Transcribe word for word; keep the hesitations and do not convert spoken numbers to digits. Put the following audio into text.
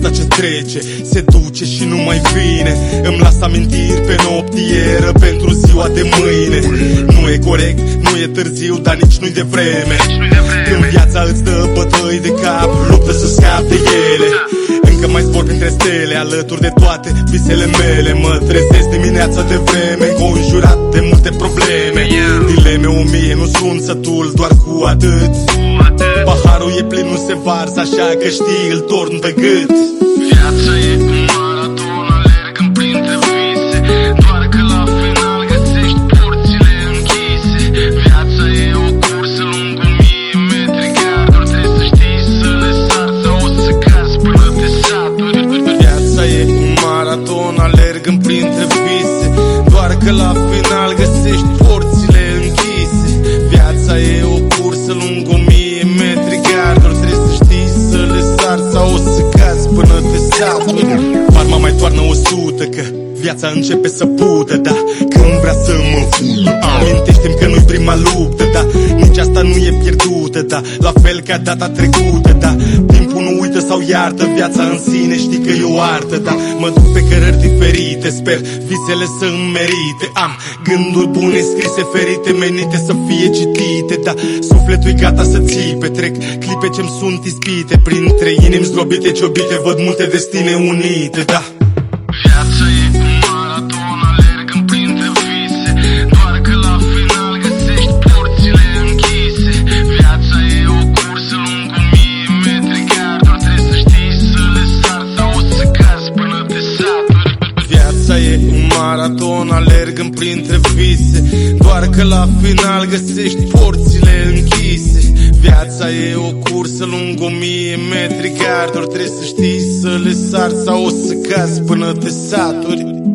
asta ce trece se duce și nu mai vine. Îmi las amintiri pe noptieră pentru ziua de mâine. Nu e corect, nu e târziu, dar nici nu-i de vreme. Când viața îți dă bătăi de cap, luptă să scapi de ele. Încă mai zbor printre stele, alături de toate visele mele. Mă trezesc dimineața de vreme, înconjurat de multe probleme. Dileme o mie, nu sunt sătul, doar cu atât. Paharul e plin, nu se varsă, așa că știi, îl torn pe gât. Viața e un maraton, alergăm printre vise, doar că la final găsești porțile închise. Viața e o cursă lungă mie metri, garduri trebuie să știi să le sari sau o să cazi până te saturi. Viața e un maraton, alergăm printre vise, doar că la final găsești porțile închise. Viața e o cursă lungă o mie metri, garduri trebuie să știi să le sari sau o să cazi până te saturi. Palma mai toarnă o sută, că viața începe să pută, da, când vrea să mă fut. Amintește-mi că nu-i prima luptă, da, nici asta nu e pierdută, da, la fel ca data trecută, da. Timpul nu uită sau iartă, viața în sine știi că e o artă, da. Mă duc pe cărări diferite, sper visele să-mi merite. Am gânduri bune scrise, ferite, menite să fie citite, da. Sufletul e gata să țipe, trec clipe ce-mi sunt ispite. Printre inimi zdrobite, ciobite, văd multe destine unite, da. Viața e un maraton, alergăm printre vise, doar că la final găsești porțile închise. Viața e o cursă lungă mie metri, garduri trebuie să știi să le sari sau o să cazi până te saturi. Viața e un maraton, alergăm printre vise, doar că la final găsești porțile închise. Viața e o cursă lungă o mie metri, garduri trebuie să știi să le sari sau o să cazi până te saturi.